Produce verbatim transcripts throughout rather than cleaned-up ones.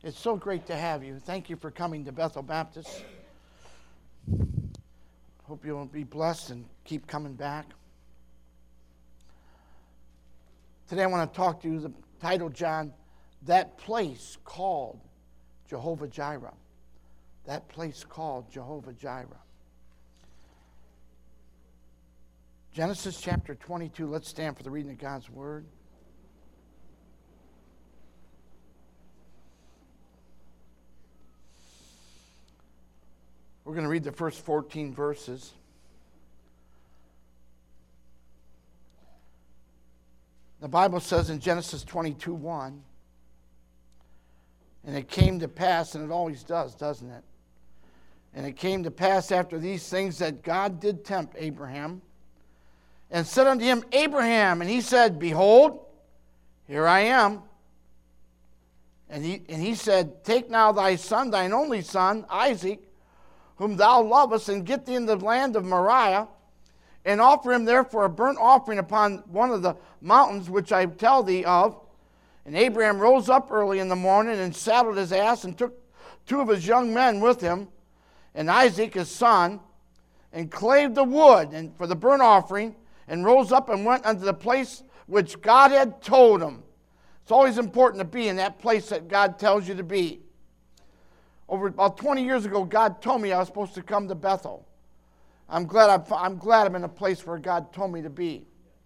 It's so great to have you. Thank you for coming to Bethel Baptist. Hope you'll be blessed and keep coming back. Today I want to talk to you, the title, John, That Place Called Jehovah Jireh. That place called Jehovah Jireh. Genesis chapter twenty-two. Let's stand for the reading of God's Word. We're going to read the first fourteen verses. The Bible says in Genesis twenty-two one, and it came to pass, and it always does, doesn't it? And it came to pass after these things that God did tempt Abraham, and said unto him, Abraham, and he said, Behold, here I am. And he, and he said, Take now thy son, thine only son, Isaac, whom thou lovest, and get thee in the land of Moriah, and offer him therefore a burnt offering upon one of the mountains which I tell thee of. And Abraham rose up early in the morning, and saddled his ass, and took two of his young men with him, and Isaac his son, and clave the wood and for the burnt offering, and rose up and went unto the place which God had told him. It's always important to be in that place that God tells you to be. Over about twenty years ago, God told me I was supposed to come to Bethel. I'm glad I'm, I'm glad I'm in a place where God told me to be.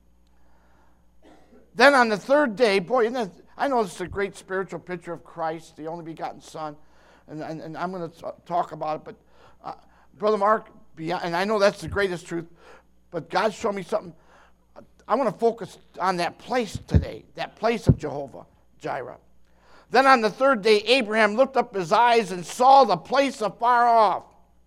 Then on the third day, boy, isn't that, I know this is a great spiritual picture of Christ, the only begotten Son, and, and, and I'm going to talk about it, but uh, Brother Mark, beyond, and I know that's the greatest truth, but God showed me something. I want to focus on that place today, that place of Jehovah Jireh. Then on the third day, Abraham looked up his eyes and saw the place afar off.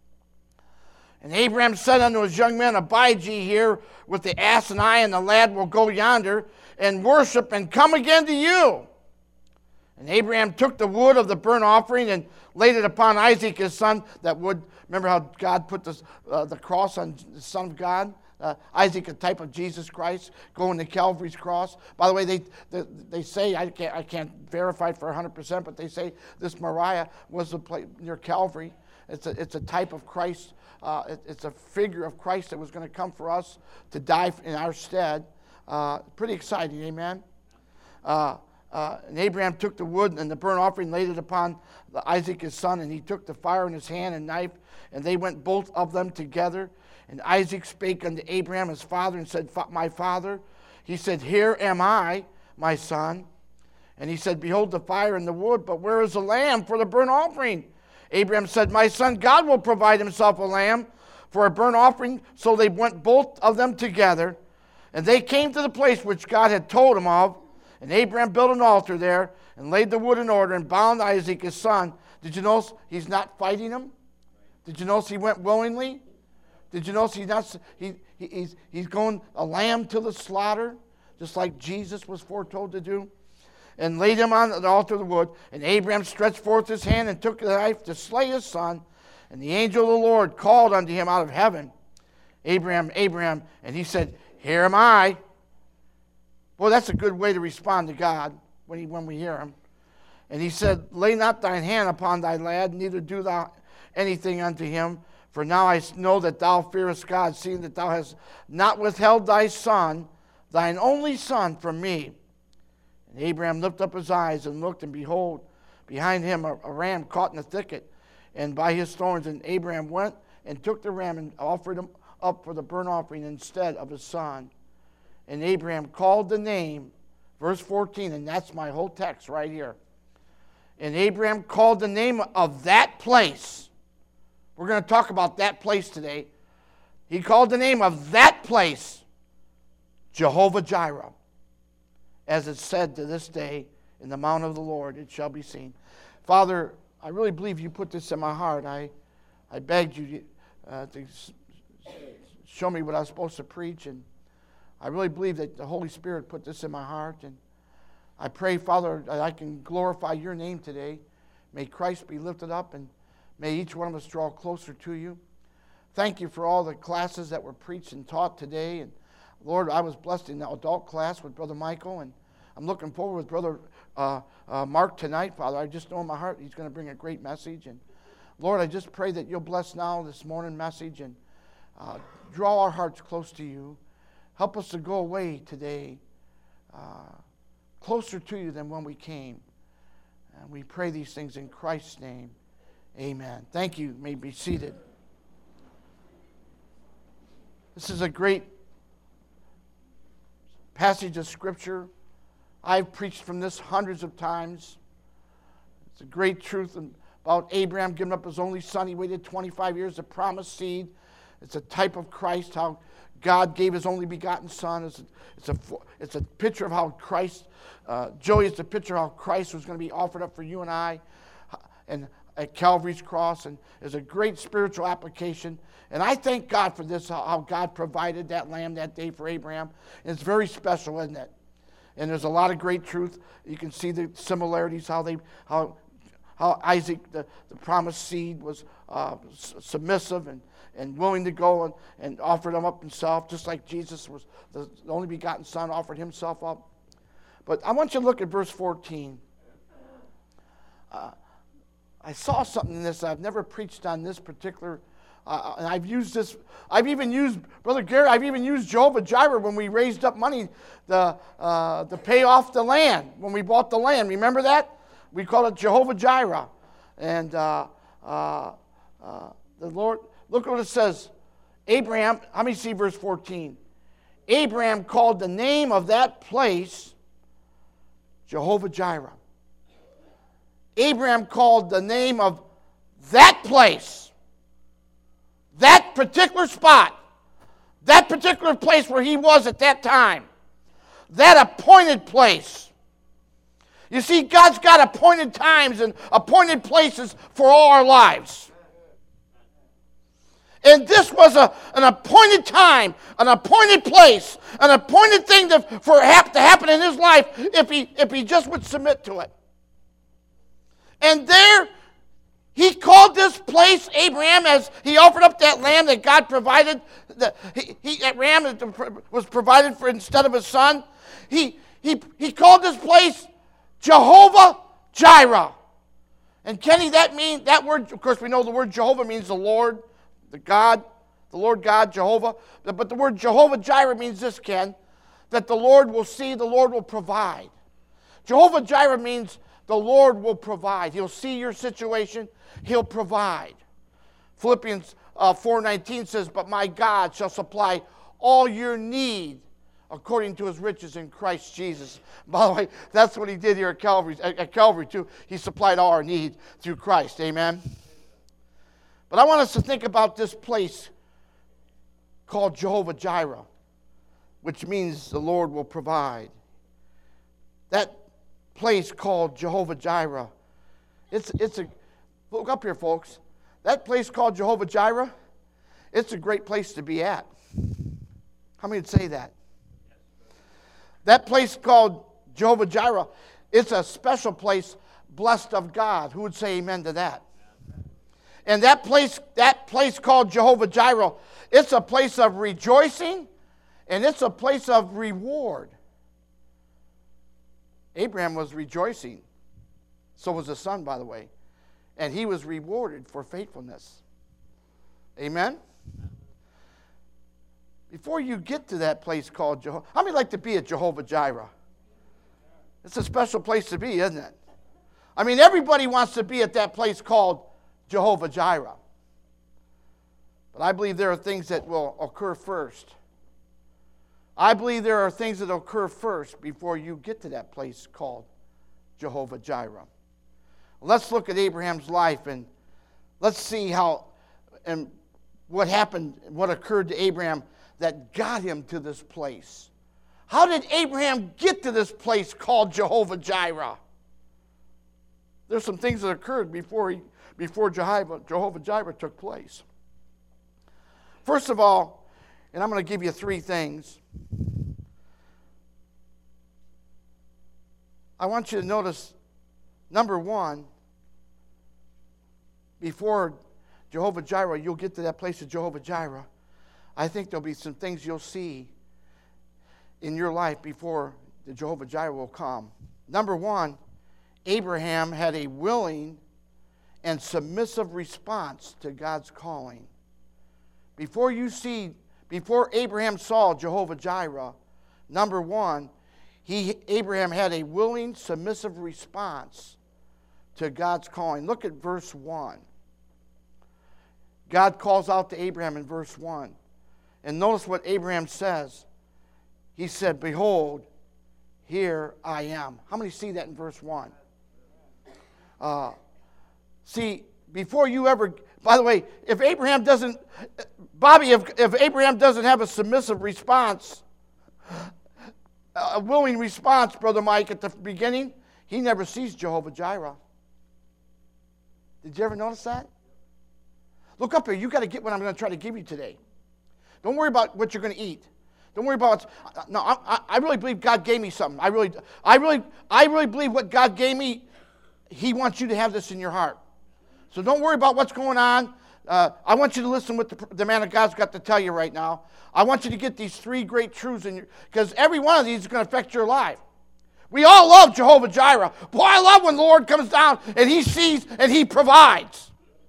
And Abraham said unto his young men, Abide ye here with the ass and I, and the lad will go yonder and worship and come again to you. And Abraham took the wood of the burnt offering and laid it upon Isaac his son. That wood, remember how God put this, uh, the cross on the Son of God? Uh, Isaac, a type of Jesus Christ, going to Calvary's cross. By the way, they they, they say, I can't, I can't verify it for one hundred percent, but they say this Moriah was the place near Calvary. It's a, it's a type of Christ. Uh, it, it's a figure of Christ that was going to come for us to die in our stead. Uh, pretty exciting, amen? Uh, uh, and Abraham took the wood and the burnt offering, laid it upon Isaac his son, and he took the fire in his hand and knife, and they went both of them together. And Isaac spake unto Abraham his father and said, My father. He said, Here am I, my son. And he said, Behold the fire and the wood, but where is the lamb for the burnt offering? Abraham said, My son, God will provide himself a lamb for a burnt offering. So they went both of them together. And they came to the place which God had told him of. And Abraham built an altar there and laid the wood in order and bound Isaac his son. Did you notice he's not fighting him? Did you notice he went willingly? Did you notice he's not, he, he, he's, he's going a lamb to the slaughter, just like Jesus was foretold to do? And laid him on the altar of the wood. And Abraham stretched forth his hand and took the knife to slay his son. And the angel of the Lord called unto him out of heaven, Abraham, Abraham. And he said, Here am I. Boy, that's a good way to respond to God when, he, when we hear him. And he said, Lay not thine hand upon thy lad, neither do thou anything unto him. For now I know that thou fearest God, seeing that thou hast not withheld thy son, thine only son, from me. And Abraham lifted up his eyes and looked, and behold, behind him a, a ram caught in a thicket, and by his thorns. And Abraham went and took the ram and offered him up for the burnt offering instead of his son. And Abraham called the name, verse fourteen, and that's my whole text right here. And Abraham called the name of that place. We're going to talk about that place today. He called the name of that place Jehovah Jireh. As it's said to this day, in the mount of the Lord it shall be seen. Father, I really believe you put this in my heart. I, I begged you to, uh, to show me what I was supposed to preach, and I really believe that the Holy Spirit put this in my heart. And I pray, Father, that I can glorify your name today. May Christ be lifted up, and may each one of us draw closer to you. Thank you for all the classes that were preached and taught today. And Lord, I was blessed in the adult class with Brother Michael, and I'm looking forward with Brother uh, uh, Mark tonight, Father. I just know in my heart he's going to bring a great message. And Lord, I just pray that you'll bless now this morning message and uh, draw our hearts close to you. Help us to go away today uh, closer to you than when we came. And we pray these things in Christ's name. Amen. Thank you. You may be seated. This is a great passage of Scripture. I've preached from this hundreds of times. It's a great truth about Abraham giving up his only son. He waited twenty-five years, the promised seed. It's a type of Christ, how God gave his only begotten son. It's a, it's a, it's a picture of how Christ, uh, Joey is the picture of how Christ was going to be offered up for you and I and at Calvary's cross. And there's a great spiritual application. And I thank God for this, how God provided that lamb that day for Abraham. And it's very special, isn't it? And there's a lot of great truth. You can see the similarities, how they, how, how Isaac, the, the promised seed, was uh, submissive and, and willing to go and, and offered him up himself, just like Jesus was the only begotten son, offered himself up. But I want you to look at verse fourteen. Uh, I saw something in this. I've never preached on this particular. Uh, and I've used this, I've even used, Brother Gary, I've even used Jehovah Jireh when we raised up money to, uh, to pay off the land, when we bought the land. Remember that? We call it Jehovah Jireh. And uh, uh, uh, the Lord, look what it says. Abraham, how many see verse fourteen? Abraham called the name of that place Jehovah Jireh. Abraham called the name of that place, that particular spot, that particular place where he was at that time, that appointed place. You see, God's got appointed times and appointed places for all our lives. And this was a, an appointed time, an appointed place, an appointed thing to, for hap, to happen in his life if he, if he just would submit to it. And there, he called this place, Abraham, as he offered up that lamb that God provided. The, he, he, that ram was provided for instead of his son. He, he, he called this place Jehovah Jireh. And Kenny, that mean that word, of course we know the word Jehovah means the Lord, the God, the Lord God, Jehovah. But the word Jehovah Jireh means this, Ken, that the Lord will see, the Lord will provide. Jehovah Jireh means the Lord will provide. He'll see your situation. He'll provide. Philippians uh, four nineteen says, but my God shall supply all your need according to his riches in Christ Jesus. By the way, that's what he did here at Calvary, at, at Calvary too. He supplied all our need through Christ. Amen. But I want us to think about this place called Jehovah Jireh, which means the Lord will provide. That place called Jehovah Jireh. It's, it's a, look up here, folks. That place called Jehovah Jireh, it's a great place to be at. How many would say that? That place called Jehovah Jireh, it's a special place, blessed of God. Who would say amen to that? And that place, that place called Jehovah Jireh, it's a place of rejoicing and it's a place of reward. Abraham was rejoicing. So was his son, by the way. And he was rewarded for faithfulness. Amen? Before you get to that place called Jehovah, how many like to be at Jehovah Jireh? It's a special place to be, isn't it? I mean, everybody wants to be at that place called Jehovah Jireh. But I believe there are things that will occur first. I believe there are things that occur first before you get to that place called Jehovah Jireh. Let's look at Abraham's life and let's see how and what happened, what occurred to Abraham that got him to this place. How did Abraham get to this place called Jehovah Jireh? There's some things that occurred before he, before Jehovah, Jehovah Jireh took place. First of all, and I'm going to give you three things. I want you to notice, number one, before Jehovah Jireh, you'll get to that place of Jehovah Jireh. I think there'll be some things you'll see in your life before the Jehovah Jireh will come. Number one, Abraham had a willing and submissive response to God's calling. Before you see, before Abraham saw Jehovah Jireh, number one, he, Abraham had a willing, submissive response to God's calling. Look at verse one. God calls out to Abraham in verse one. And notice what Abraham says. He said, behold, here I am. How many see that in verse one? Uh, see, before you ever, by the way, if Abraham doesn't, Bobby, if, if Abraham doesn't have a submissive response, a willing response, Brother Mike, at the beginning, he never sees Jehovah Jireh. Did you ever notice that? Look up here. You got to get what I'm going to try to give you today. Don't worry about what you're going to eat. Don't worry about what's, no. I, I really believe God gave me something. I really, I really, I really believe what God gave me. He wants you to have this in your heart. So don't worry about what's going on. Uh, I want you to listen what the, the man of God's got to tell you right now. I want you to get these three great truths in your, because every one of these is going to affect your life. We all love Jehovah Jireh. Boy, I love when the Lord comes down and He sees and He provides.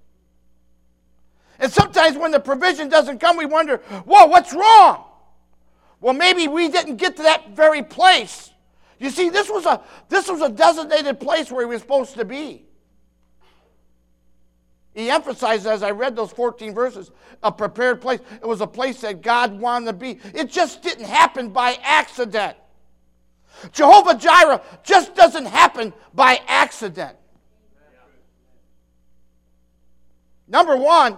And sometimes when the provision doesn't come, we wonder, whoa, what's wrong? Well, maybe we didn't get to that very place. You see, this was a this was a designated place where He was supposed to be. He emphasized, as I read those fourteen verses, a prepared place. It was a place that God wanted to be. It just didn't happen by accident. Jehovah Jireh just doesn't happen by accident. Number one,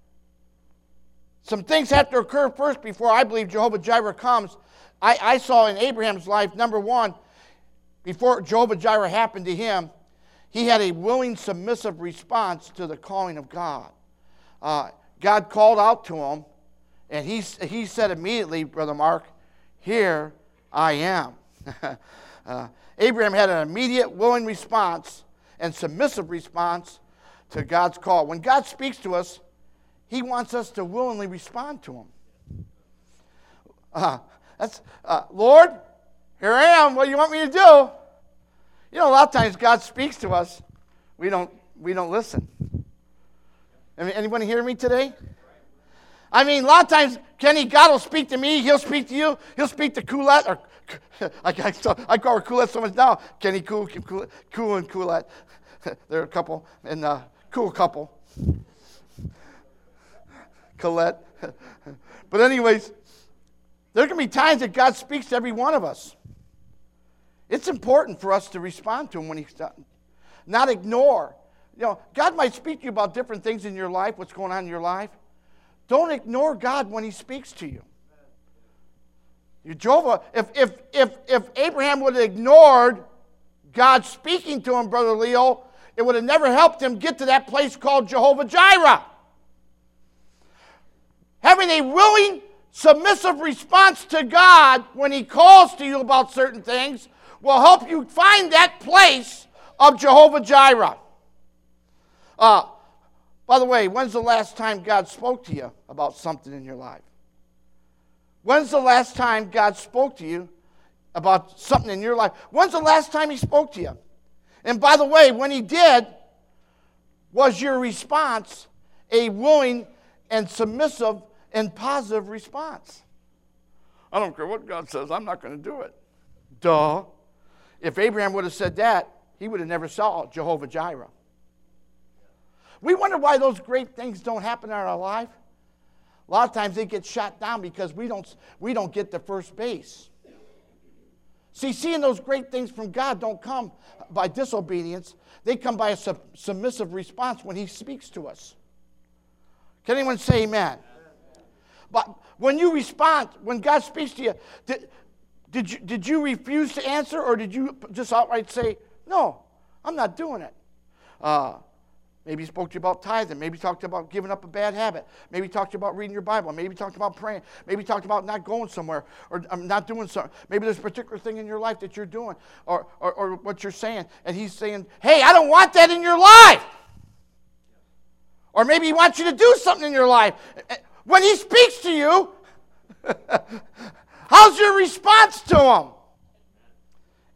some things have to occur first before I believe Jehovah Jireh comes. I, I saw in Abraham's life, number one, before Jehovah Jireh happened to him, he had a willing, submissive response to the calling of God. Uh, God called out to him, and he, he said immediately, Brother Mark, here I am. uh, Abraham had an immediate, willing response and submissive response to God's call. When God speaks to us, He wants us to willingly respond to Him. Uh, that's uh, Lord, here I am. What do you want me to do? You know, a lot of times God speaks to us, we don't we don't listen. Anyone hear me today? I mean, a lot of times, Kenny, God will speak to me. He'll speak to you. He'll speak to Coolette. Or, I, I, I call her Coolette so much now. Kenny, Cool, Cool, Cool and Coolette. They're a couple, and uh, cool couple. Colette. But anyways, there can be times that God speaks to every one of us. It's important for us to respond to Him when He's done. Not ignore. You know, God might speak to you about different things in your life, what's going on in your life. Don't ignore God when He speaks to you. You Jehovah, if if if if Abraham would have ignored God speaking to him, Brother Leo, it would have never helped him get to that place called Jehovah Jireh. Having a willing, submissive response to God when He calls to you about certain things will help you find that place of Jehovah Jireh. Uh, by the way, when's the last time God spoke to you about something in your life? When's the last time God spoke to you about something in your life? When's the last time He spoke to you? And by the way, when He did, was your response a willing and submissive and positive response? I don't care what God says, I'm not going to do it. Duh. If Abraham would have said that, he would have never saw Jehovah Jireh. We wonder why those great things don't happen in our life. A lot of times they get shot down because we don't, we don't get the first base. See, seeing those great things from God don't come by disobedience. They come by a sub- submissive response when He speaks to us. Can anyone say amen? But when you respond, when God speaks to you, did, did you did you refuse to answer, or did you just outright say, no, I'm not doing it? Uh, maybe He spoke to you about tithing. Maybe He talked about giving up a bad habit. Maybe He talked to you about reading your Bible. Maybe He talked about praying. Maybe He talked about not going somewhere or um, not doing something. Maybe there's a particular thing in your life that you're doing or, or, or what you're saying, and He's saying, hey, I don't want that in your life. Or maybe He wants you to do something in your life. When He speaks to you, how's your response to Him?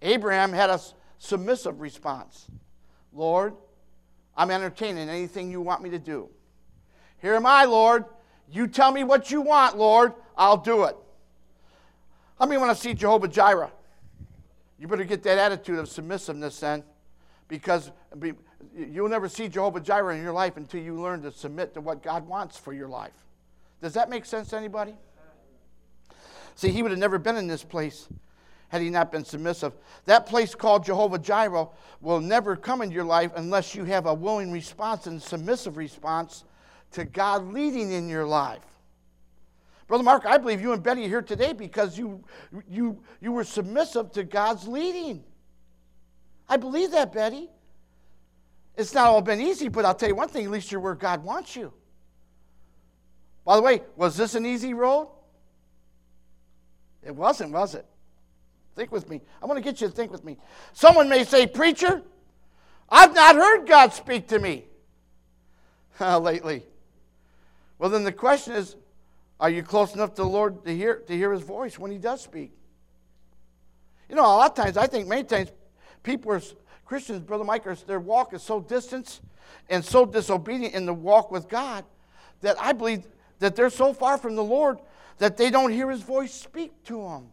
Abraham had a submissive response. Lord, I'm entertaining anything you want me to do. Here am I, Lord. You tell me what you want, Lord. I'll do it. How many want to see Jehovah Jireh? You better get that attitude of submissiveness then, because you'll never see Jehovah Jireh in your life until you learn to submit to what God wants for your life. Does that make sense to anybody? See, he would have never been in this place had he not been submissive. That place called Jehovah Jireh will never come into your life unless you have a willing response and submissive response to God leading in your life. Brother Mark, I believe you and Betty are here today because you, you, you were submissive to God's leading. I believe that, Betty. It's not all been easy, but I'll tell you one thing, at least you're where God wants you. By the way, was this an easy road? It wasn't, was it? Think with me. I want to get you to think with me. Someone may say, preacher, I've not heard God speak to me lately. Well, then the question is, are you close enough to the Lord to hear, to hear his voice when he does speak? You know, a lot of times, I think many times, people are, Christians, Brother Mike, are, their walk is so distant and so disobedient in the walk with God that I believe that they're so far from the Lord that they don't hear his voice speak to them.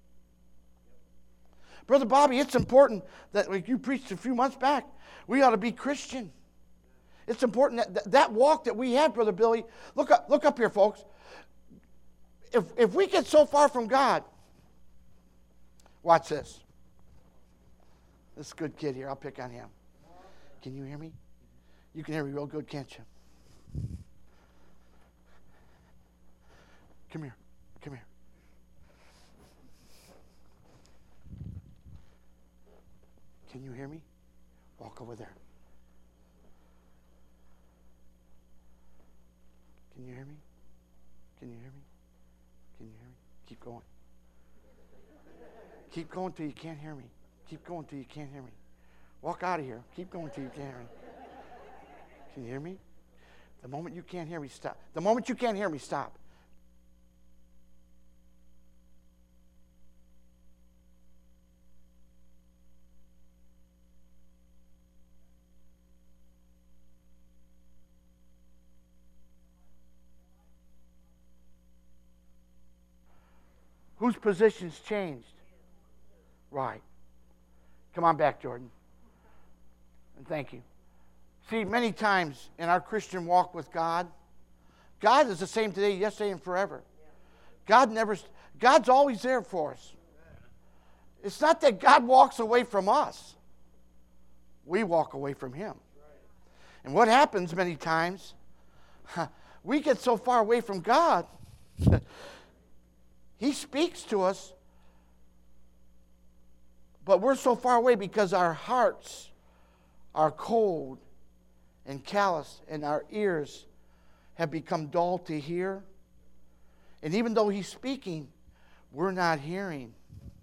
Brother Bobby, it's important that, like you preached a few months back, we ought to be Christian. It's important that that, that walk that we have, Brother Billy, look up, look up here, folks. If, if we get so far from God, watch this. This good kid here, I'll pick on him. Can you hear me? You can hear me real good, can't you? Come here. Come here. Can you hear me? Walk over there. Can you hear me? Can you hear me? Can you hear me? Keep going. Keep going till you can't hear me. Keep going till you can't hear me. Walk out of here. Keep going till you can't hear me. Can you hear me? The moment you can't hear me, stop. The moment you can't hear me, stop. Whose position's changed? Right. Come on back, Jordan. And thank you. See, many times in our Christian walk with God, God is the same today, yesterday, and forever. God never, God's always there for us. It's not that God walks away from us. We walk away from him. And what happens many times, we get so far away from God, he speaks to us, but we're so far away because our hearts are cold and callous and our ears have become dull to hear. And even though he's speaking, we're not hearing.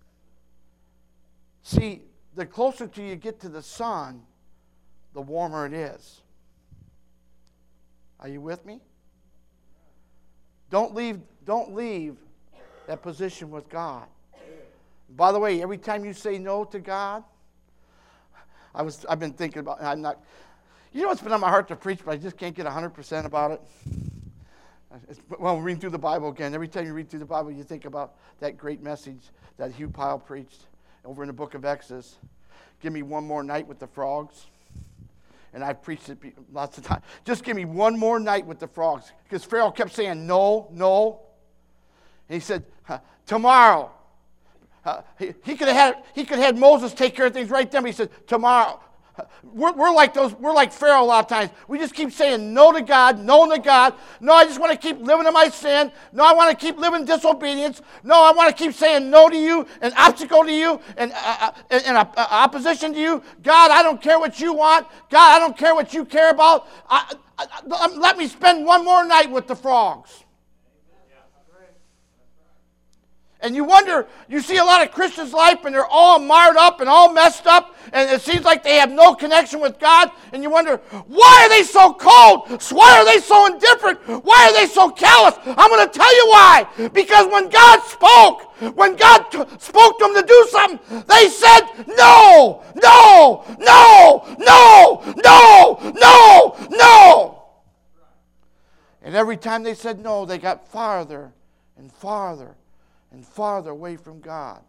See, the closer to you get to the sun, the warmer it is. Are you with me? Don't leave, don't leave that position with God. By the way, every time you say no to God, I was, I've been thinking about, I'm not, you know what's been on my heart to preach, but I just can't get one hundred percent about it? It's, well, reading through the Bible again, every time you read through the Bible, you think about that great message that Hugh Pyle preached over in the book of Exodus. Give me one more night with the frogs. And I've preached it lots of times. Just give me one more night with the frogs. Because Pharaoh kept saying, no, no. And he said, tomorrow. Uh, he, he could have had he could have had Moses take care of things right then. But he said, tomorrow. We're, we're like those. We're like Pharaoh a lot of times. We just keep saying no to God, no to God. No, I just want to keep living in my sin. No, I want to keep living in disobedience. No, I want to keep saying no to you, an obstacle to you, and, uh, and, and uh, opposition to you. God, I don't care what you want. God, I don't care what you care about. I, I, I, let me spend one more night with the frogs. And you wonder, you see a lot of Christians' life and they're all marred up and all messed up, and it seems like they have no connection with God, and you wonder, why are they so cold? Why are they so indifferent? Why are they so callous? I'm going to tell you why. Because when God spoke, when God t- spoke to them to do something, they said, no, no, no, no, no, no, no. And every time they said no, they got farther and farther and farther away from God.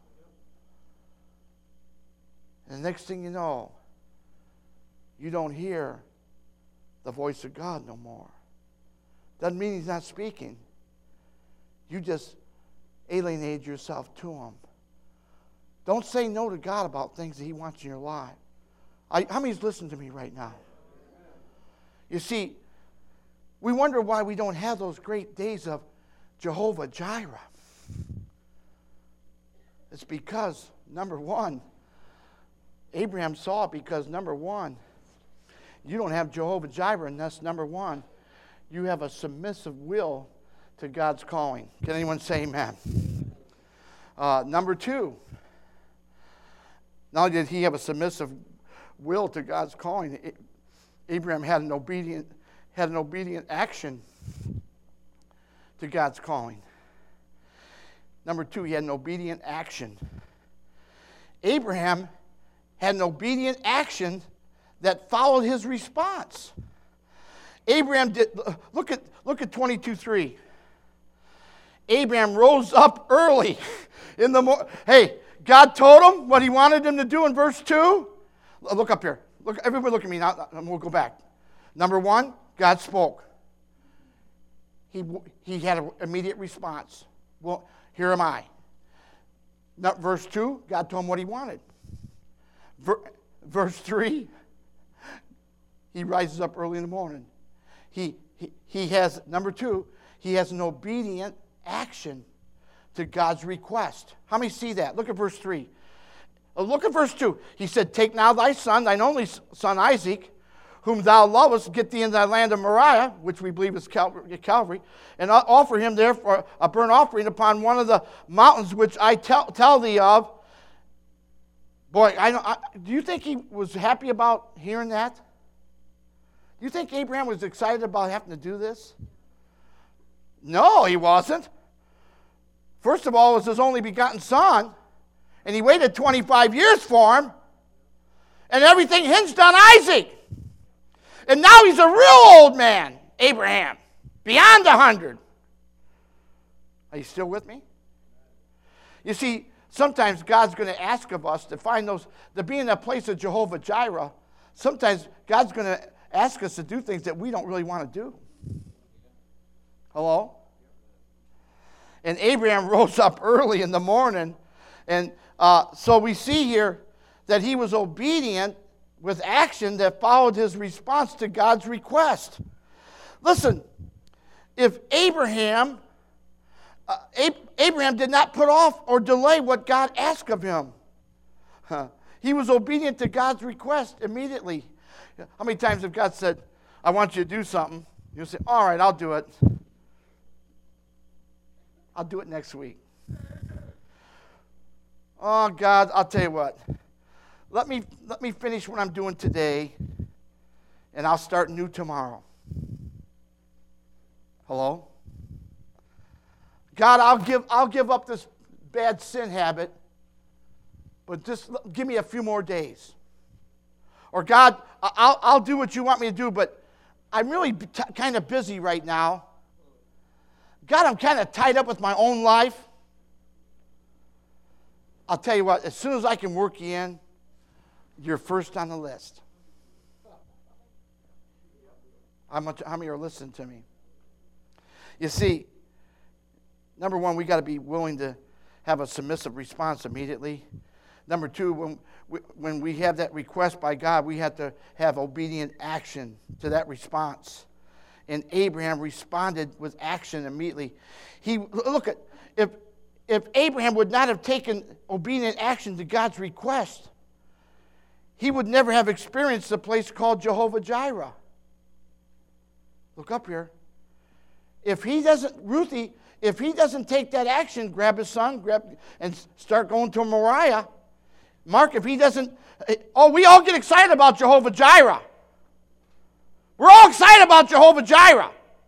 And the next thing you know, you don't hear the voice of God no more. Doesn't mean he's not speaking. You just alienate yourself to him. Don't say no to God about things that he wants in your life. I, how many's listening to me right now? You see, we wonder why we don't have those great days of Jehovah Jireh. It's because, number one, Abraham saw it because, number one, you don't have Jehovah Jireh, and that's number one. You have a submissive will to God's calling. Can anyone say amen? Uh, number two, not only did he have a submissive will to God's calling, Abraham had an obedient, had an obedient action to God's calling. Number two, he had an obedient action. Abraham had an obedient action that followed his response. Abraham did, look at, look at twenty-two three. Abraham rose up early in the morning. Hey, God told him what he wanted him to do in verse two. Look up here. Look, everybody look at me now. We'll go back. Number one, God spoke. He, he had an immediate response. Well, here am I. Now, verse two, God told him what he wanted. Ver, verse three, he rises up early in the morning. He, he, he has, number two, he has an obedient action to God's request. How many see that? Look at verse three. Uh, look at verse two. He said, take now thy son, thine only son Isaac, whom thou lovest, get thee in thy land of Moriah, which we believe is Calvary, Calvary, and offer him therefore a burnt offering upon one of the mountains which I tell, tell thee of. Boy, I, I, do you think he was happy about hearing that? Do you think Abraham was excited about having to do this? No, he wasn't. First of all, it was his only begotten son, and he waited twenty-five years for him, and everything hinged on Isaac. And now he's a real old man, Abraham, beyond a hundred. Are you still with me? You see, sometimes God's going to ask of us to find those, to be in that place of Jehovah Jireh. Sometimes God's going to ask us to do things that we don't really want to do. Hello? And Abraham rose up early in the morning. And uh, so we see here that he was obedient with action that followed his response to God's request. Listen, if Abraham, uh, Ab- Abraham did not put off or delay what God asked of him. Huh. He was obedient to God's request immediately. How many times have God said, I want you to do something? You'll say, all right, I'll do it. I'll do it next week. Oh, God, I'll tell you what. Let me, let me finish what I'm doing today, and I'll start new tomorrow. Hello? God, I'll give, I'll give up this bad sin habit, but just give me a few more days. Or God, I'll, I'll do what you want me to do, but I'm really t- kind of busy right now. God, I'm kind of tied up with my own life. I'll tell you what, as soon as I can work you in, you're first on the list. How much, how many are listening to me? You see, number one, we got to be willing to have a submissive response immediately. Number two, when we, when we have that request by God, we have to have obedient action to that response. And Abraham responded with action immediately. He look at if if Abraham would not have taken obedient action to God's request, he would never have experienced the place called Jehovah Jireh. Look up here. If he doesn't, Ruthie, if he doesn't take that action, grab his son, grab and start going to Moriah, Mark, if he doesn't, oh, we all get excited about Jehovah Jireh. We're all excited about Jehovah Jireh.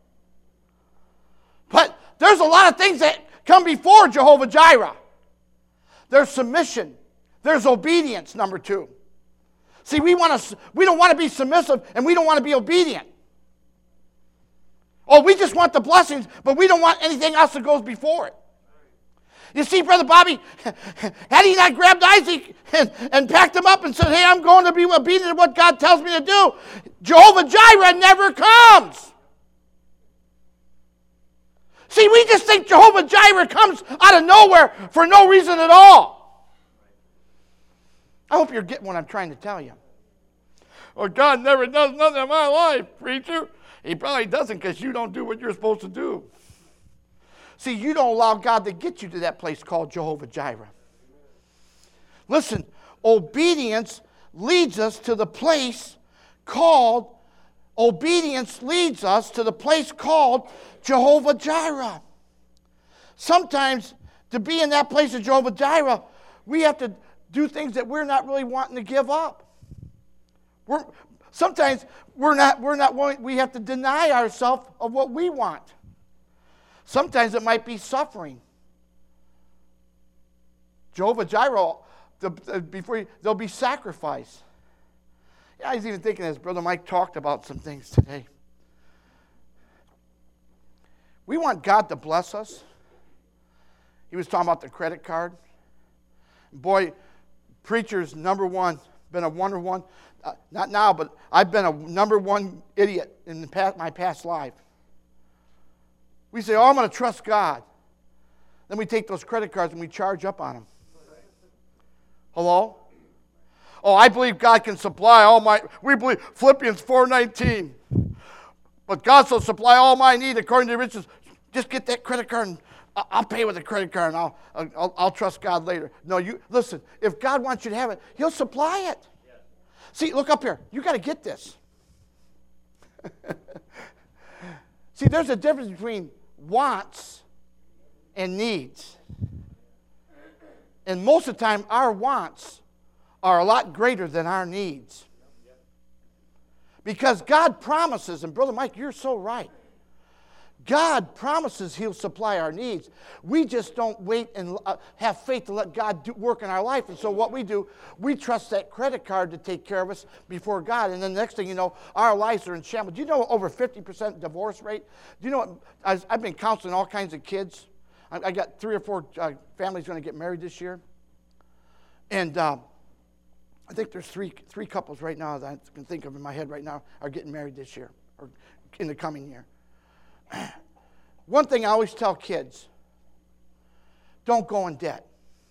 But there's a lot of things that come before Jehovah Jireh. There's submission. There's obedience, number two. See, we want to, we don't want to be submissive and we don't want to be obedient. Oh, we just want the blessings, but we don't want anything else that goes before it. You see, Brother Bobby, had he not grabbed Isaac and, and packed him up and said, hey, I'm going to be obedient to what God tells me to do, Jehovah Jireh never comes. See, we just think Jehovah Jireh comes out of nowhere for no reason at all. I hope you're getting what I'm trying to tell you. Well, God never does nothing in my life, preacher. He probably doesn't because you don't do what you're supposed to do. See, you don't allow God to get you to that place called Jehovah Jireh. Listen, obedience leads us to the place called, obedience leads us to the place called Jehovah Jireh. Sometimes to be in that place of Jehovah Jireh, we have to do things that we're not really wanting to give up. We're, sometimes we're not, we're not willing, we have to deny ourselves of what we want. Sometimes it might be suffering. Jehovah Jireh, the, the, before you, there'll be sacrifice. Yeah, I was even thinking as Brother Mike talked about some things today. We want God to bless us. He was talking about the credit card. Boy, preacher's number one, been a wonder one. Uh, not now, but I've been a number one idiot in the past, my past life. We say, oh, I'm going to trust God. Then we take those credit cards and we charge up on them. Hello? Oh, I believe God can supply all my, we believe Philippians four nineteen. But God shall supply all my need according to riches. Just get that credit card and I'll pay with the credit card and I'll, I'll, I'll trust God later. No, you listen, if God wants you to have it, He'll supply it. Yeah. See, look up here. You got to get this. See, there's a difference between wants and needs. And most of the time, our wants are a lot greater than our needs. Because God promises, and Brother Mike, you're so right. God promises He'll supply our needs. We just don't wait and uh, have faith to let God do, work in our life. And so what we do, we trust that credit card to take care of us before God. And then the next thing you know, our lives are in shambles. Do you know over fifty percent divorce rate? Do you know what, I was, I've been counseling all kinds of kids. I, I got three or four uh, families going to get married this year. And uh, I think there's three three couples right now that I can think of in my head right now are getting married this year or in the coming year. One thing I always tell kids, don't go in debt.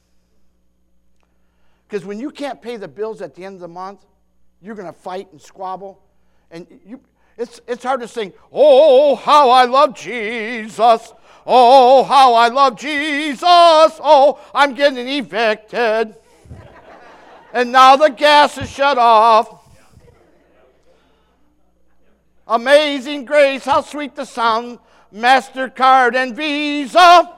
Because when you can't pay the bills at the end of the month, you're going to fight and squabble. And you, it's, it's hard to sing, oh, how I love Jesus. Oh, how I love Jesus. Oh, I'm getting evicted. And now the gas is shut off. Amazing grace, how sweet the sound, MasterCard and Visa.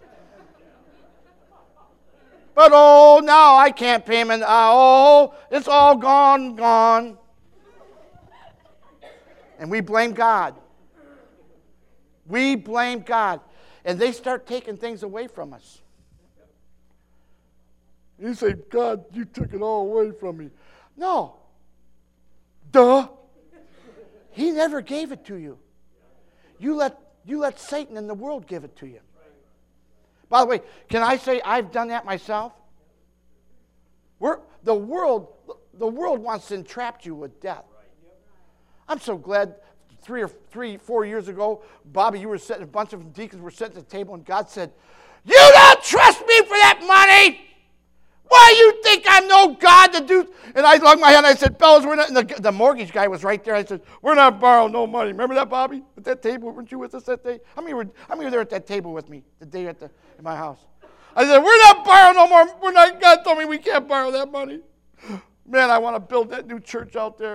But oh, now I can't payment. Oh, it's all gone, gone. And we blame God. We blame God. And they start taking things away from us. You say, God, you took it all away from me. No. Duh. He never gave it to you. You let, you let Satan and the world give it to you. By the way, can I say I've done that myself? We're, the world, the world wants to entrap you with death. I'm so glad three or three, four years ago, Bobby, you were sitting, a bunch of deacons were sitting at the table, and God said, "You don't trust me for that money. Why you think I'm no God to do?" And I looked my head and I said, "Fellas, we're not." And the, the mortgage guy was right there. I said, "We're not borrowing no money." Remember that, Bobby? At that table, weren't you with us that day? How many were? How many were there at that table with me the day at the in my house? I said, "We're not borrowing no more. We're not." God told me we can't borrow that money. Man, I want to build that new church out there.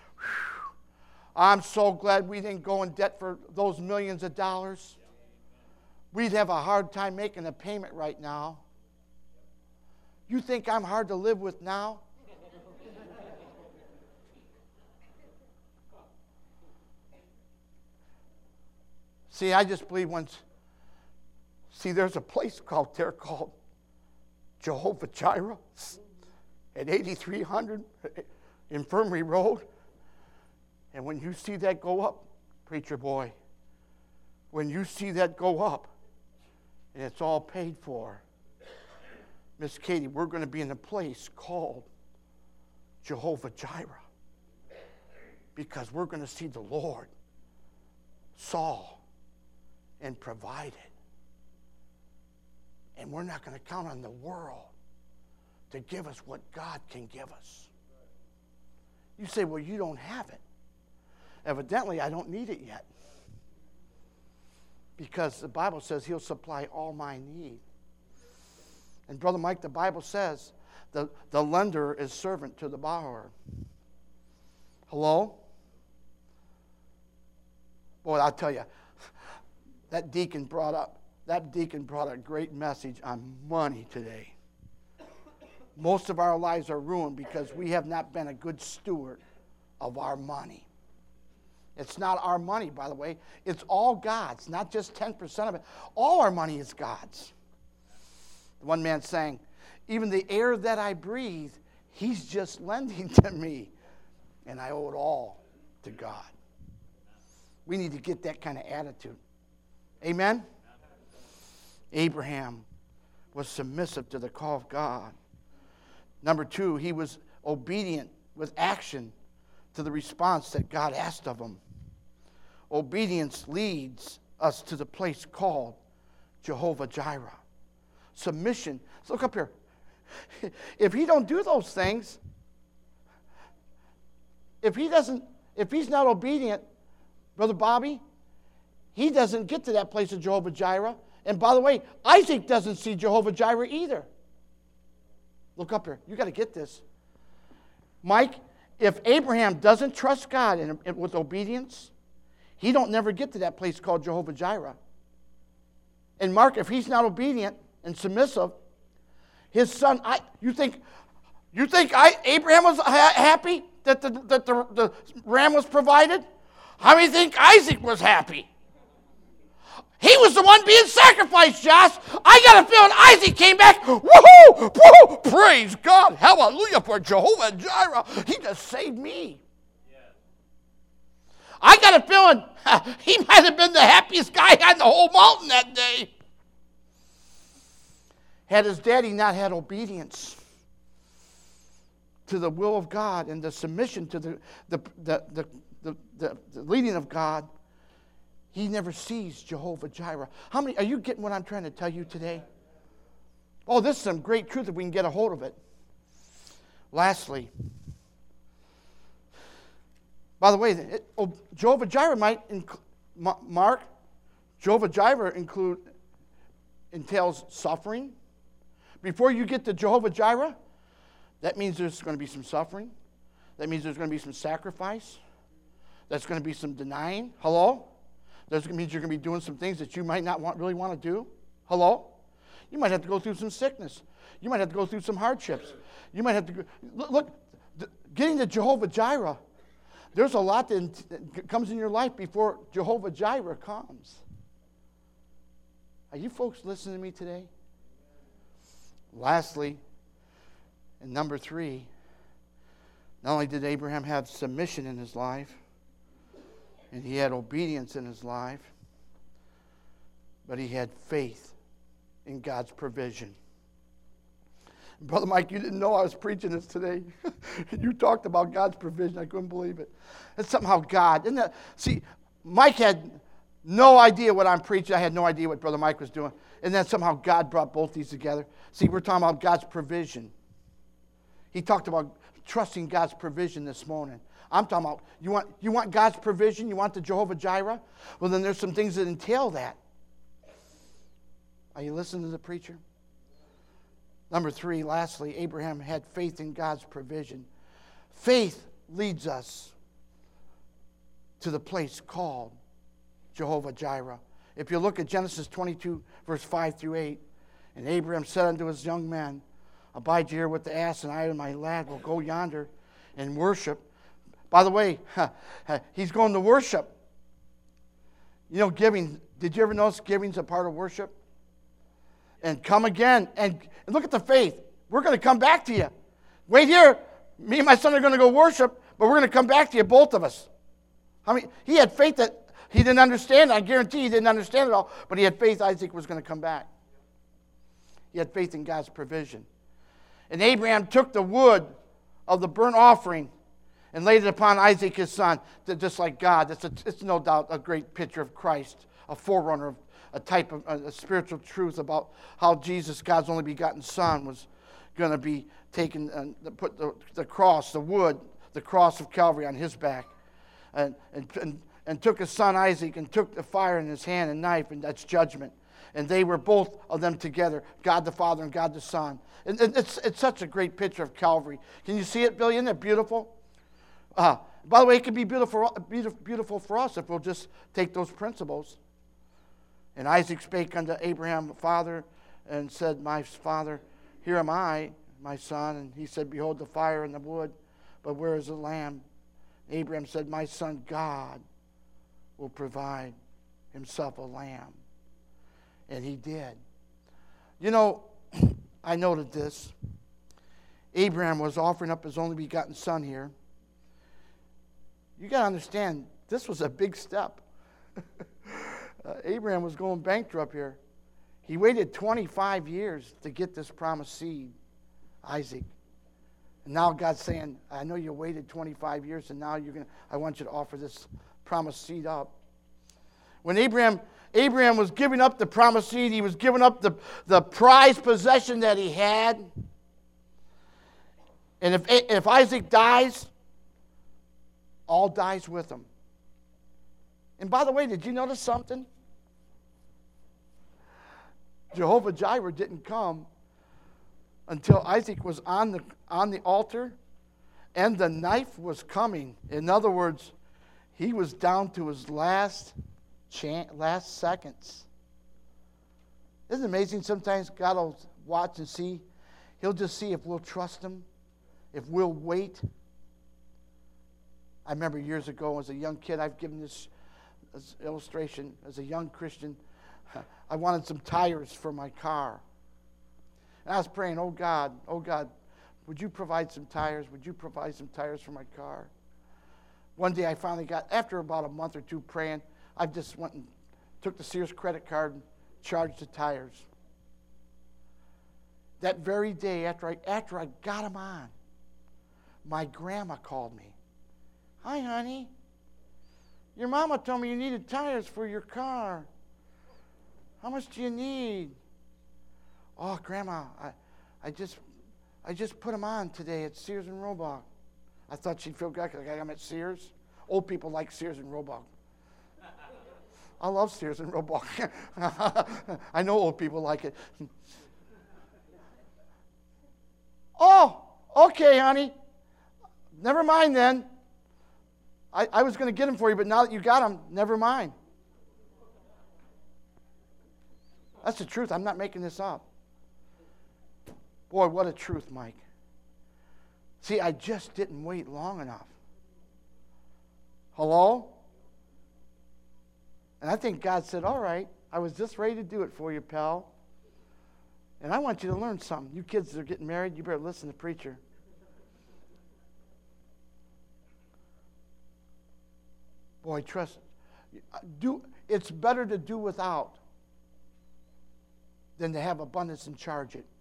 Whew. I'm so glad we didn't go in debt for those millions of dollars. we'd have a hard time making a payment right now. You think I'm hard to live with now? See, I just believe once, see, there's a place called there called Jehovah Jireh at eighty-three hundred Infirmary Road. And when you see that go up, preacher boy, when you see that go up, and it's all paid for, Miss Katie, we're going to be in a place called Jehovah Jireh. Because we're going to see the Lord saw and provided. And we're not going to count on the world to give us what God can give us. You say, well, you don't have it. Evidently, I don't need it yet. Because the Bible says he'll supply all my need. And Brother Mike, the Bible says the, the lender is servant to the borrower. Hello? Boy, I'll tell you, that deacon brought up, that deacon brought a great message on money today. Most of our lives are ruined because we have not been a good steward of our money. It's not our money, by the way. It's all God's, not just ten percent of it. All our money is God's. One man sang, even the air that I breathe, he's just lending to me. And I owe it all to God. We need to get that kind of attitude. Amen? Abraham was submissive to the call of God. Number two, he was obedient with action to the response that God asked of him. Obedience leads us to the place called Jehovah Jireh. Submission. So look up here. If he don't do those things, if he doesn't, if he's not obedient, Brother Bobby, he doesn't get to that place of Jehovah Jireh. And by the way, Isaac doesn't see Jehovah Jireh either. Look up here. You got to get this. Mike, if Abraham doesn't trust God in, in, with obedience, he don't never get to that place called Jehovah Jireh. And Mark, if he's not obedient and submissive, his son, I, you think, you think I, Abraham was ha- happy that the that the, the ram was provided? How many think Isaac was happy? He was the one being sacrificed, Josh. I got a feeling Isaac came back. Woohoo! Woohoo! Praise God. Hallelujah for Jehovah Jireh. He just saved me. Yeah. I got a feeling he might have been the happiest guy on the whole mountain that day. Had his daddy not had obedience to the will of God and the submission to the, the, the, the, the, the, the leading of God, he never sees Jehovah Jireh. How many, are you getting what I'm trying to tell you today? Oh, this is some great truth if we can get a hold of it. Lastly, by the way, it, oh, Jehovah Jireh might, inc- Mark, Jehovah Jireh include, entails suffering. Before you get to Jehovah Jireh, that means there's going to be some suffering. That means there's going to be some sacrifice. That's going to be some denying. Hello? That means you're going to be doing some things that you might not want, really want to do. Hello? You might have to go through some sickness. You might have to go through some hardships. You might have to go, look, look getting to Jehovah Jireh, there's a lot that comes in your life before Jehovah Jireh comes. Are you folks listening to me today? Lastly, and number three, not only did Abraham have submission in his life, and he had obedience in his life, but he had faith in God's provision. Brother Mike, you didn't know I was preaching this today. You talked about God's provision. I couldn't believe it. And somehow God, isn't that, see, Mike had no idea what I'm preaching. I had no idea what Brother Mike was doing. And then somehow God brought both these together. See, we're talking about God's provision. He talked about trusting God's provision this morning. I'm talking about, you want, you want God's provision? You want the Jehovah Jireh? Well, then there's some things that entail that. Are you listening to the preacher? Number three, lastly, Abraham had faith in God's provision. Faith leads us to the place called Jehovah Jireh. If you look at Genesis twenty-two, verse five through eight, and Abraham said unto his young men, abide here with the ass, and I and my lad will go yonder and worship. By the way, he's going to worship. You know, giving, did you ever notice giving's a part of worship? And come again, and look at the faith. We're going to come back to you. Wait here. Me and my son are going to go worship, but we're going to come back to you, both of us. I mean, he had faith that he didn't understand. I guarantee he didn't understand it all, but he had faith Isaac was going to come back. He had faith in God's provision. And Abraham took the wood of the burnt offering and laid it upon Isaac his son, just like God. It's, a, it's no doubt a great picture of Christ, a forerunner of a type of a, a spiritual truth about how Jesus, God's only begotten Son, was going to be taken and put the, the cross, the wood, the cross of Calvary on his back, and, and, and, and took his son Isaac and took the fire in his hand and knife, and that's judgment. And they were both of them together, God the Father and God the Son. And it's, it's such a great picture of Calvary. Can you see it, Billy? Isn't it beautiful? Uh, by the way, it can be beautiful, beautiful for us if we'll just take those principles. And Isaac spake unto Abraham, father, and said, my father, here am I, my son. And he said, behold the fire and the wood, but where is the lamb? Abraham said, my son, God will provide himself a lamb. And he did. You know, I noted this. Abraham was offering up his only begotten son here. You got to understand, this was a big step. uh, Abraham was going bankrupt here. He waited twenty-five years to get this promised seed, Isaac. And now God's saying, I know you waited twenty-five years, and now you're going to, I want you to offer this promised seed up. When Abraham, Abraham was giving up the promised seed, he was giving up the, the prized possession that he had. And if, if Isaac dies, all dies with him. And by the way, did you notice something? Jehovah Jireh didn't come until Isaac was on the, on the altar and the knife was coming. In other words, he was down to his last chance, last seconds. Isn't it amazing? Sometimes God will watch and see. He'll just see if we'll trust him, if we'll wait. I remember years ago as a young kid, I've given this as illustration. As a young Christian, I wanted some tires for my car. And I was praying, oh God, oh God, would you provide some tires? Would you provide some tires for my car? One day I finally got, after about a month or two praying, I just went and took the Sears credit card and charged the tires. That very day, after I, after I got them on, my grandma called me. Hi, honey. Your mama told me you needed tires for your car. How much do you need? Oh, Grandma, I, I just I just put them on today at Sears and Roebuck. I thought she'd feel good because I'm at Sears. Old people like Sears and Roebuck. I love Sears and Roebuck. I know old people like it. Oh, okay, honey. Never mind then. I, I was going to get them for you, but now that you got them, never mind. That's the truth. I'm not making this up. Boy, what a truth, Mike. See, I just didn't wait long enough. Hello? And I think God said, all right, I was just ready to do it for you, pal. And I want you to learn something. You kids that are getting married, you better listen to the preacher. Boy, trust. Do, it's better to do without than to have abundance and charge it.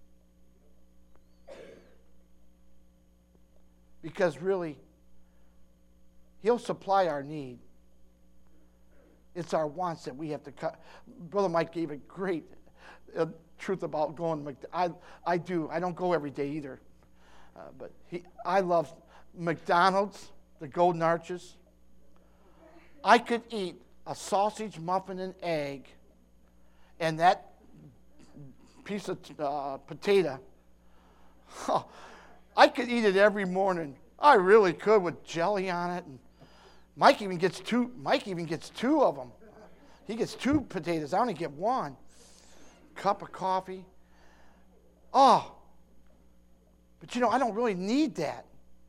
Because really, He'll supply our need. It's our wants that we have to cut. Brother Mike gave a great uh, truth about going. I, I do. I don't go every day either. Uh, but he, I love McDonald's, the Golden Arches. I could eat a sausage, muffin, and egg, and that piece of uh, potato. Oh, I could eat it every morning. I really could with jelly on it. And Mike even gets two. Mike even gets two of them. He gets two potatoes. I only get one. Cup of coffee. Oh. But you know, I don't really need that.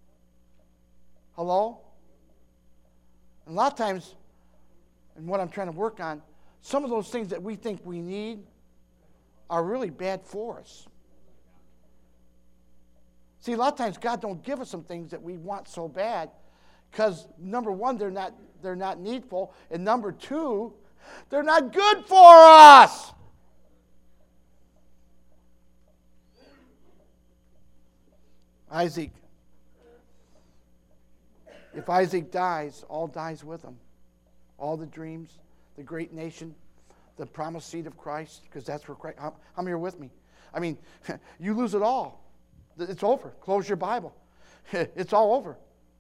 Hello? And a lot of times, and what I'm trying to work on, some of those things that we think we need are really bad for us. See, a lot of times God don't give us some things that we want so bad because, number one, they're not, they're not needful, and number two, they're not good for us. Isaac. If Isaac dies, all dies with him. All the dreams, the great nation, the promised seed of Christ, because that's where Christ, how, how many are with me? I mean, you lose it all. It's over. Close your Bible. It's all over.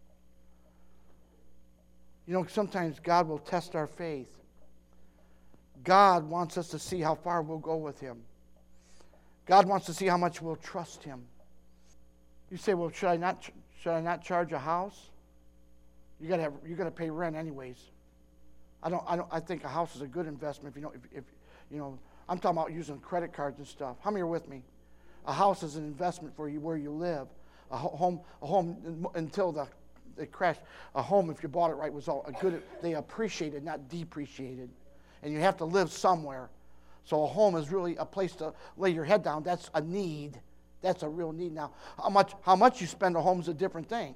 You know, sometimes God will test our faith. God wants us to see how far we'll go with Him. God wants to see how much we'll trust Him. You say, well, should I not should I not charge a house? You gotta have, you gotta pay rent anyways. I don't I don't I think a house is a good investment if you know if, if you know I'm talking about using credit cards and stuff. How many are with me? A house is an investment for you where you live. A home a home until the the crash. A home, if you bought it right, was all a good. They appreciated, not depreciated, and you have to live somewhere. So a home is really a place to lay your head down. That's a need. That's a real need. Now, how much how much you spend on a home is a different thing.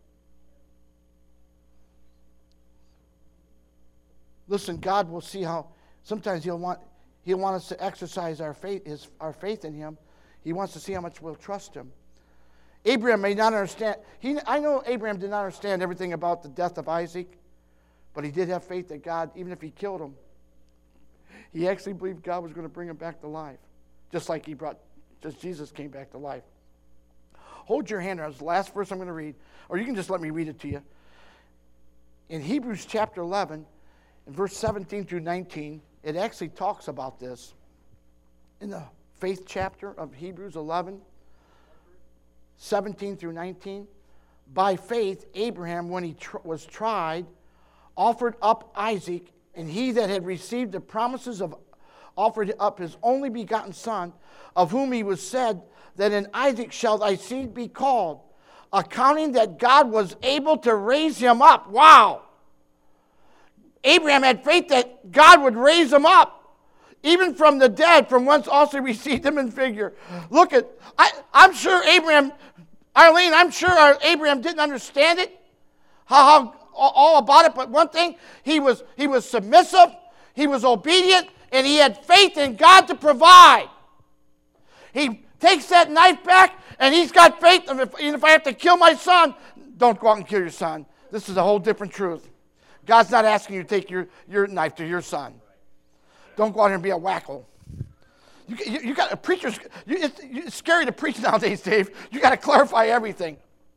Listen, God will see how sometimes He'll want He'll want us to exercise our faith, His our faith in Him. He wants to see how much we'll trust Him. Abraham may not understand. He, I know Abraham did not understand everything about the death of Isaac, but he did have faith that God, even if he killed him, he actually believed God was going to bring him back to life, just like he brought, just Jesus came back to life. Hold your hand. That's the last verse I'm going to read, or you can just let me read it to you. In Hebrews chapter eleven, in verse seventeen through nineteen, it actually talks about this. In the faith chapter of Hebrews eleven, seventeen through nineteen, by faith Abraham, when he tr- was tried, offered up Isaac, and he that had received the promises of offered up his only begotten son, of whom he was said that in Isaac shall thy seed be called, accounting that God was able to raise him up. Wow! Abraham had faith that God would raise him up, even from the dead, from whence also he received him in figure. Look at, I, I'm sure Abraham, Arlene, I'm sure our Abraham didn't understand it, how, how all about it, but one thing, he was he was submissive, he was obedient, and he had faith in God to provide. He takes that knife back, and he's got faith, and if, and if I have to kill my son, don't go out and kill your son. This is a whole different truth. God's not asking you to take your, your knife to your son. Don't go out here and be a wacko. You, you, you got a preacher's. You, it's, it's scary to preach nowadays, Dave. You got to clarify everything.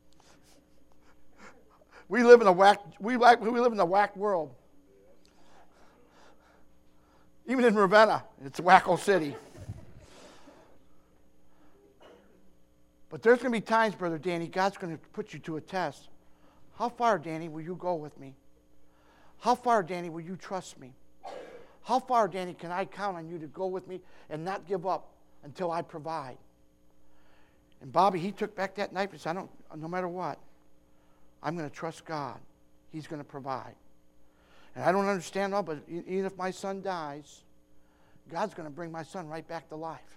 We live in a whack. We like. We live in a whack world. Even in Ravenna, it's a wacko city. But there's going to be times, Brother Danny, God's going to put you to a test. How far, Danny, will you go with me? How far, Danny, will you trust me? How far, Danny, can I count on you to go with me and not give up until I provide? And Bobby, he took back that knife and said, I don't, no matter what, I'm going to trust God. He's going to provide. And I don't understand all, but even if my son dies, God's going to bring my son right back to life.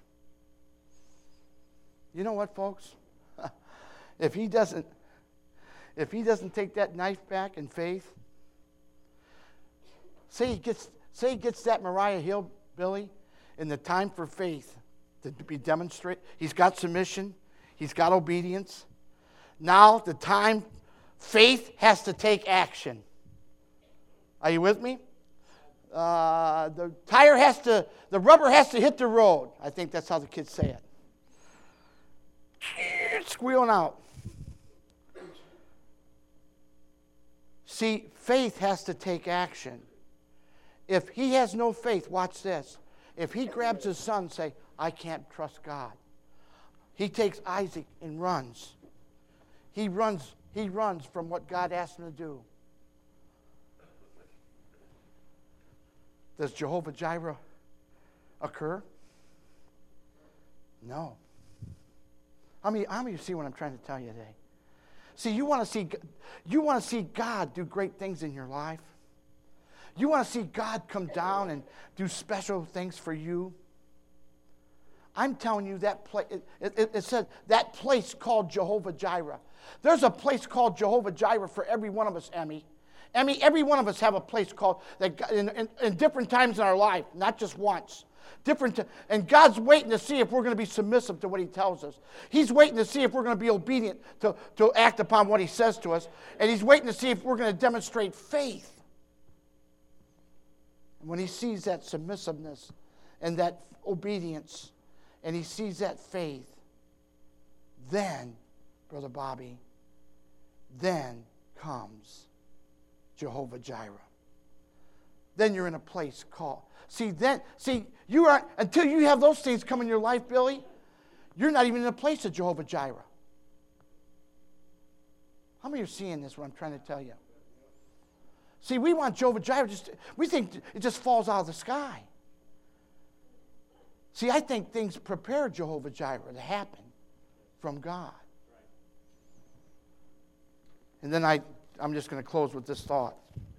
You know what, folks? if he doesn't, if he doesn't take that knife back in faith, say he gets, say he gets that Mariah hillbilly in the time for faith to be demonstrated. He's got submission. He's got obedience. Now the time, faith has to take action. Are you with me? Uh, the tire has to, the rubber has to hit the road. I think that's how the kids say it. Squealing out. See, faith has to take action. If he has no faith, watch this. If he grabs his son and say, I can't trust God. He takes Isaac and runs. He runs, he runs from what God asked him to do. Does Jehovah Jireh occur? No. How many, how many of you see what I'm trying to tell you today? See, you want to see, you want to see God do great things in your life? You want to see God come down and do special things for you? I'm telling you that place, it, it, it said that place called Jehovah Jireh. There's a place called Jehovah Jireh for every one of us, Emmy. Emmy, every one of us have a place called, that in, in, in different times in our life, not just once. Different, t- and God's waiting to see if we're going to be submissive to what he tells us. He's waiting to see if we're going to be obedient to, to act upon what he says to us. And he's waiting to see if we're going to demonstrate faith. And when he sees that submissiveness and that obedience, and he sees that faith, then, Brother Bobby, then comes Jehovah Jireh. Then you're in a place called. See, then, see, you aren't, until you have those things come in your life, Billy, you're not even in a place of Jehovah Jireh. How many are seeing this, what I'm trying to tell you? See, we want Jehovah Jireh, just, we think it just falls out of the sky. See, I think things prepare Jehovah Jireh to happen from God. And then I, I'm just going to close with this thought.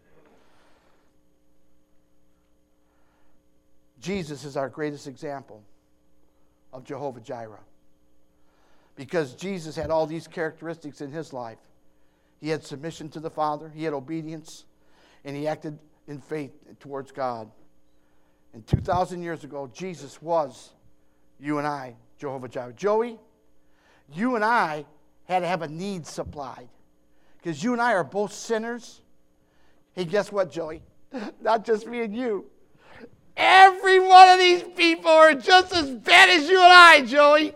Jesus is our greatest example of Jehovah Jireh. Because Jesus had all these characteristics in his life. He had submission to the Father, he had obedience, and he acted in faith towards God. And two thousand years ago, Jesus was, you and I, Jehovah Jireh. Joey, you and I had to have a need supplied. Because you and I are both sinners. Hey, guess what, Joey? Not just me and you. Every one of these people are just as bad as you and I, Joey.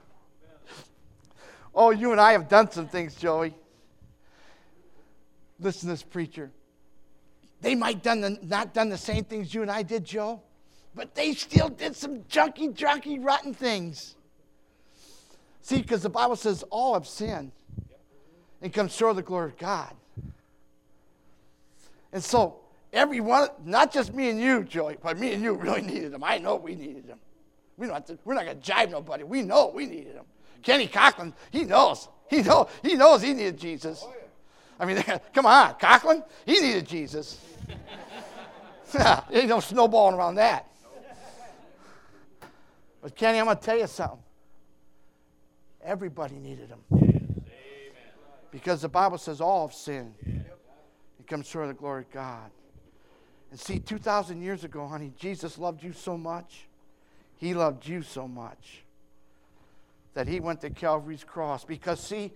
Oh, you and I have done some things, Joey. Listen to this preacher. They might done the, not done the same things you and I did, Joe, but they still did some junky, junky, rotten things. See, because the Bible says all have sinned and come short of the glory of God. And so, everyone, not just me and you, Joey, but me and you really needed them. I know we needed them. We don't have to, we're not going to jive nobody. We know we needed them. Kenny Coughlin, he knows. He, know, he knows he needed Jesus. I mean, come on, Coughlin, he needed Jesus. There ain't no snowballing around that. But Kenny, I'm going to tell you something. Everybody needed him. Because the Bible says all have sinned. It comes short of the glory of God. And see, two thousand years ago, honey, Jesus loved you so much. He loved you so much that he went to Calvary's cross. Because, see,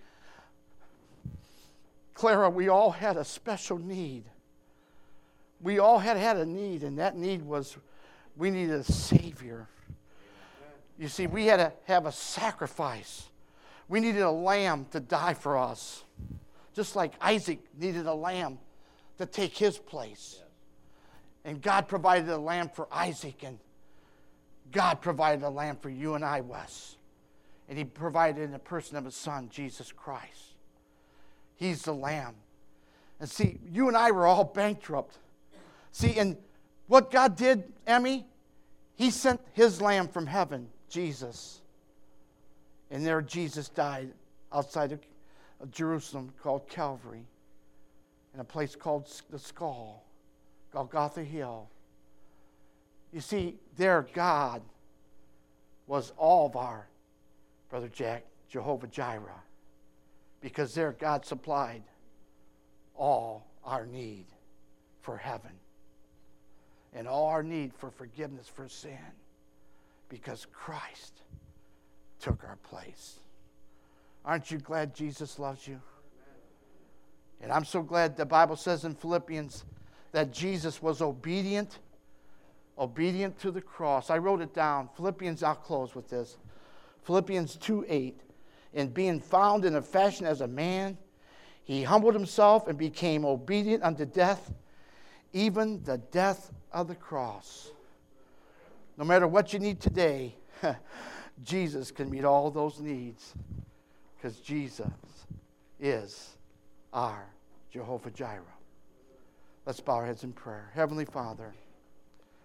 Clara, we all had a special need. We all had had a need, and that need was we needed a Savior. You see, we had to have a sacrifice. We needed a lamb to die for us. Just like Isaac needed a lamb to take his place. And God provided a lamb for Isaac, and God provided a lamb for you and I, Wes. And he provided in the person of his son, Jesus Christ. He's the lamb. And see, you and I were all bankrupt. See, and what God did, Emmy, he sent his lamb from heaven, Jesus. And there Jesus died outside of, of Jerusalem called Calvary, in a place called the Skull, Golgotha Hill. You see, there God was all of our, Brother Jack, Jehovah Jireh. Because there God supplied all our need for heaven. And all our need for forgiveness for sin. Because Christ took our place. Aren't you glad Jesus loves you? And I'm so glad the Bible says in Philippians that Jesus was obedient, obedient to the cross. I wrote it down. Philippians, I'll close with this. Philippians two eight. And being found in a fashion as a man, he humbled himself and became obedient unto death, even the death of the cross. No matter what you need today, Jesus can meet all those needs because Jesus is our Jehovah Jireh. Let's bow our heads in prayer. Heavenly Father,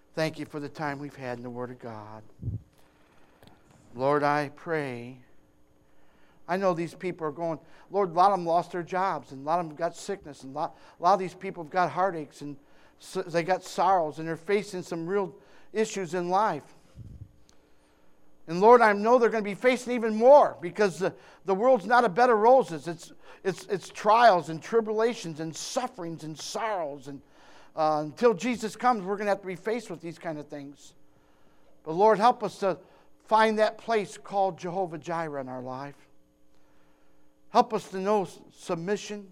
Thank you for the time we've had in the Word of God. Lord, I pray. I know these people are going, Lord, a lot of them lost their jobs, and a lot of them got sickness, and a lot, a lot of these people have got heartaches, and so they got sorrows, and they're facing some real issues in life. And Lord, I know they're going to be facing even more, because the, the world's not a bed of roses. It's, it's, it's trials and tribulations and sufferings and sorrows. And uh, until Jesus comes, we're going to have to be faced with these kind of things. But Lord, help us to find that place called Jehovah Jireh in our life. Help us to know submission.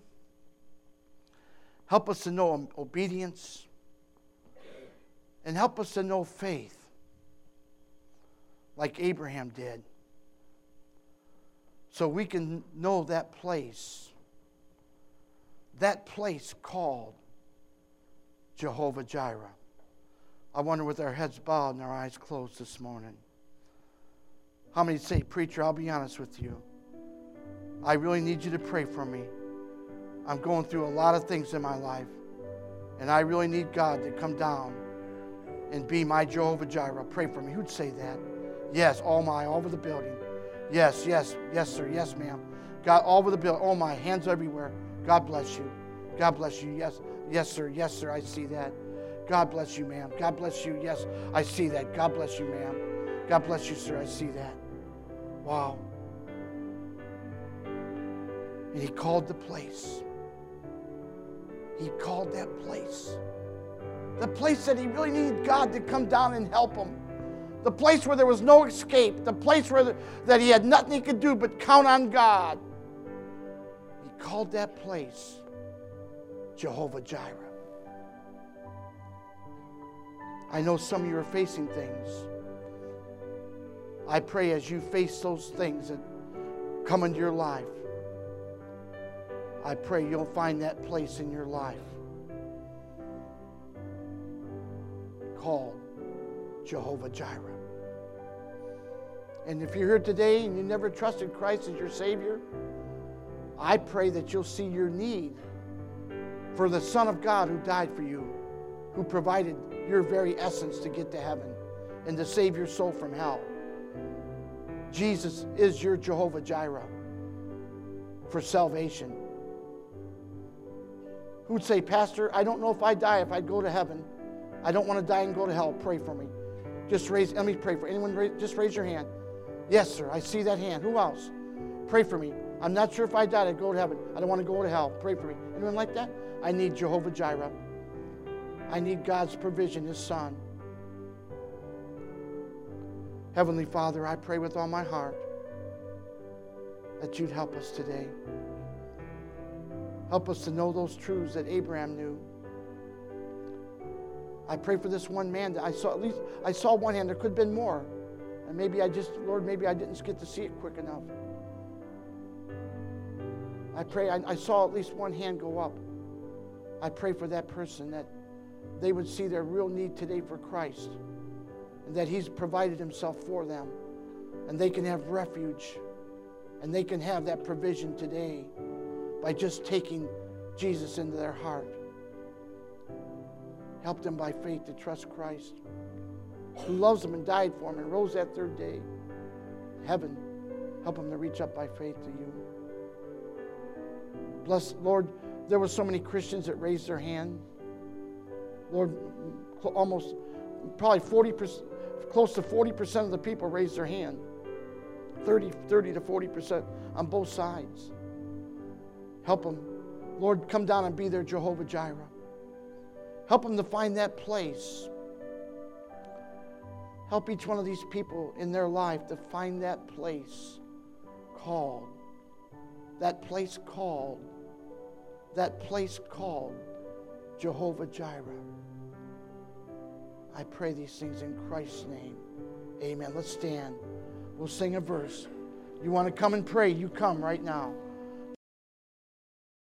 Help us to know obedience. And help us to know faith, like Abraham did, so we can know that place, that place called Jehovah Jireh. I wonder, with our heads bowed and our eyes closed this morning, how many say, preacher, I'll be honest with you, I really need you to pray for me. I'm going through a lot of things in my life, and I really need God to come down and be my Jehovah Jireh. Pray for me. Who'd say that? Yes, all my, all over the building. Yes, yes, yes, sir, yes, ma'am. God, all over the building. Oh, my, hands everywhere. God bless you. God bless you. Yes, yes, sir, yes, sir, I see that. God bless you, ma'am. God bless you. Yes, I see that. God bless you, ma'am. God bless you, sir, I see that. Wow. And he called the place. He called that place. The place that he really needed God to come down and help him. The place where there was no escape. The place where the, that he had nothing he could do but count on God. He called that place Jehovah Jireh. I know some of you are facing things. I pray as you face those things that come into your life, I pray you'll find that place in your life called Jehovah Jireh. And if you're here today and you never trusted Christ as your Savior, I pray that you'll see your need for the Son of God who died for you, who provided your very essence to get to heaven and to save your soul from hell. Jesus is your Jehovah Jireh for salvation. Who'd say, Pastor, I don't know if I die, if I'd go to heaven. I don't want to die and go to hell. Pray for me. Just raise, let me pray for anyone. Raise, just raise your hand. Yes, sir, I see that hand. Who else? Pray for me. I'm not sure if I died, I'd go to heaven. I don't want to go to hell. Pray for me. Anyone like that? I need Jehovah Jireh. I need God's provision, His Son. Heavenly Father, I pray with all my heart that you'd help us today. Help us to know those truths that Abraham knew. I pray for this one man that I saw, at least I saw one hand. There could have been more. And maybe I just, Lord, maybe I didn't get to see it quick enough. I pray, I, I saw at least one hand go up. I pray for that person that they would see their real need today for Christ, and that He's provided Himself for them, and they can have refuge, and they can have that provision today by just taking Jesus into their heart. Help them by faith to trust Christ, who loves them and died for them and rose that third day. Heaven, help them to reach up by faith to you. Bless, Lord, there were so many Christians that raised their hand. Lord, almost, probably forty percent, close to forty percent of the people raised their hand. thirty, thirty to forty percent on both sides. Help them. Lord, come down and be their Jehovah Jireh. Help them to find that place. Help each one of these people in their life to find that place called, that place called, that place called Jehovah Jireh. I pray these things in Christ's name. Amen. Let's stand. We'll sing a verse. You want to come and pray, you come right now.